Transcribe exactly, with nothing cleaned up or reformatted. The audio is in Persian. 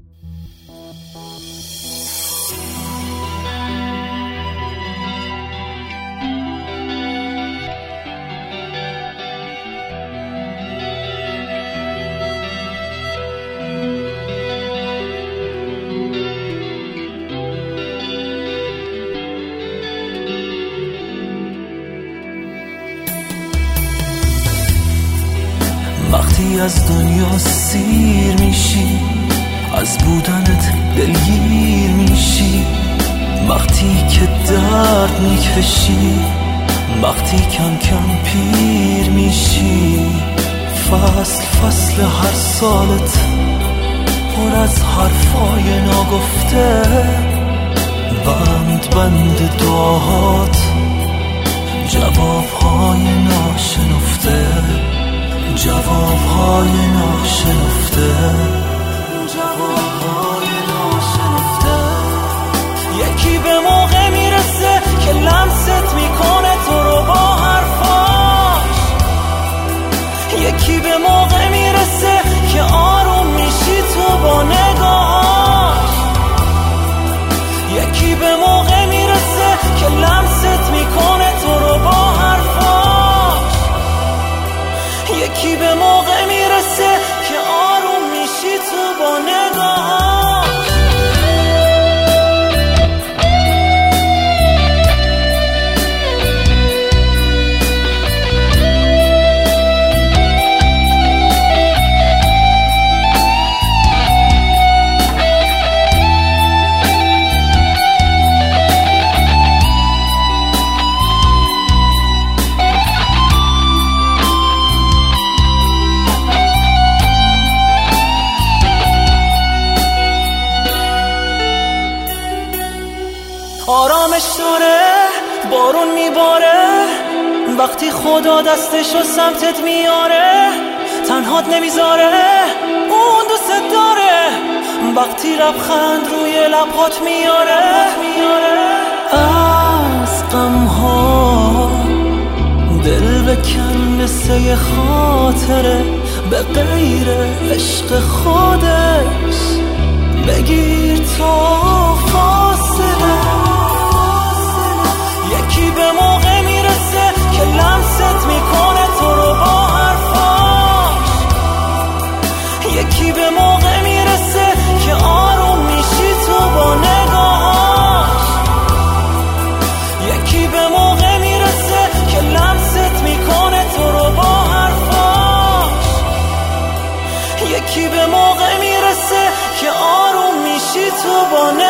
وقتی از دنیا سیر میشی، از بودنت دلگیر میشی، وقتی که درد میکشی، وقتی کم کم پیر میشی، فصل فصل هر سالت پر از حرفای ناگفته، بند بند دعاهات جوابهای ناشنفته، جوابهای ناشنفته، جوابهای ناشنفته. یکی به موقع میرسه که لمست میکنه تو رو با حرفاش، یکی به موقع میرسه که آروم میشی تو با نگاهاش، یکی به موقع میرسه که لمست میکنه تو رو با حرفاش، یکی به موقع میرسه که آروم میشی تو با نگاهاش. آرامش داره، بارون میباره، وقتی خدا دستشو سمتت میاره، تنهات نمیذاره، اون دوست داره، وقتی لبخند روی لبات میاره، از غمها دل بکن مثل یه خاطره، به غیر عشق خودش بگیر تا فاصله، یکی به موقع میرسه که لمست میکنه تو رو با حرفاش، یکی به موقع میرسه که آروم میشی تو با نگاهاش، یکی به موقع میرسه که لمست میکنه تو رو با حرفاش، یکی به موقع میرسه که آروم میشی تو با نگاهاش.